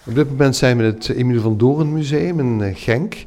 Op dit moment zijn we in het Emiel van Doorn Museum in Genk.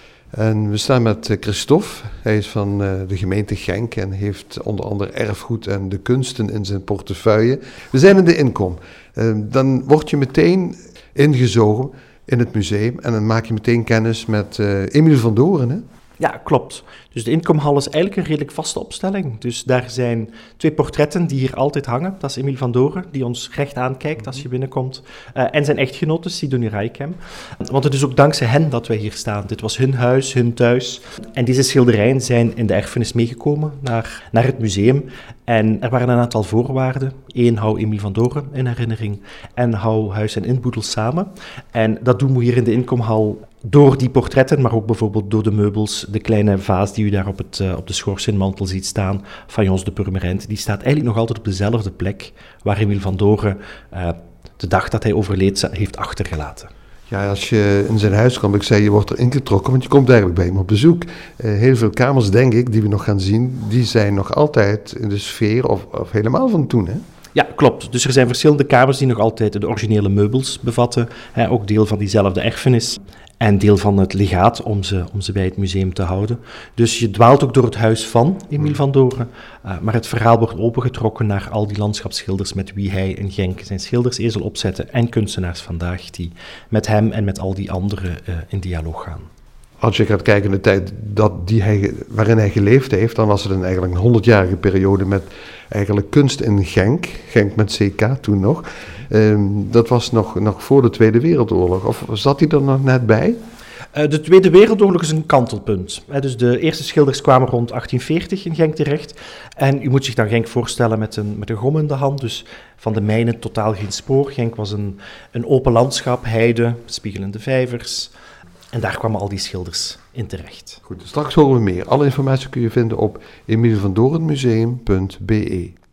En we staan met Christophe. Hij is van de gemeente Genk en heeft onder andere erfgoed en de kunsten in zijn portefeuille. We zijn in de inkom. Dan word je meteen ingezogen in het museum en dan maak je meteen kennis met Emiel van Doorn, hè? Ja, klopt. Dus de inkomhal is eigenlijk een redelijk vaste opstelling. Dus daar zijn 2 portretten die hier altijd hangen. Dat is Emiel van Doorn, die ons recht aankijkt als je binnenkomt. En zijn echtgenote, Sidonie Raikem. Want het is ook dankzij hen dat wij hier staan. Dit was hun huis, hun thuis. En deze schilderijen zijn in de erfenis meegekomen naar het museum. En er waren een aantal voorwaarden. 1, hou Emiel van Doorn in herinnering. En hou huis en inboedel samen. En dat doen we hier in de inkomhal door die portretten, maar ook bijvoorbeeld door de meubels. De kleine vaas die u daar op de schoorsteenmantel ziet staan, Fayence de Purmerend, die staat eigenlijk nog altijd op dezelfde plek waar Emiel van Doorn de dag dat hij overleed heeft achtergelaten. Ja, als je in zijn huis komt, ik zei, je wordt er ingetrokken, want je komt eigenlijk bij hem op bezoek. Heel veel kamers, denk ik, die we nog gaan zien, die zijn nog altijd in de sfeer of helemaal van toen, hè? Ja, klopt. Dus er zijn verschillende kamers die nog altijd de originele meubels bevatten, ook deel van diezelfde erfenis. En deel van het legaat om ze bij het museum te houden. Dus je dwaalt ook door het huis van Emiel van Doorn. Maar het verhaal wordt opengetrokken naar al die landschapsschilders met wie hij in Genk zijn schildersezel opzette. En kunstenaars vandaag die met hem en met al die anderen in dialoog gaan. Als je gaat kijken naar de tijd waarin hij geleefd heeft, dan was het eigenlijk een 100-jarige periode met eigenlijk kunst in Genk. Genk met CK toen nog. Dat was nog voor de Tweede Wereldoorlog. Of zat hij er nog net bij? De Tweede Wereldoorlog is een kantelpunt. Dus de eerste schilders kwamen rond 1840 in Genk terecht. En u moet zich dan Genk voorstellen met een gom in de hand. Dus van de mijnen totaal geen spoor. Genk was een open landschap, heide, spiegelende vijvers. En daar kwamen al die schilders in terecht. Goed, straks horen we meer. Alle informatie kun je vinden op emielvandoornmuseum.be.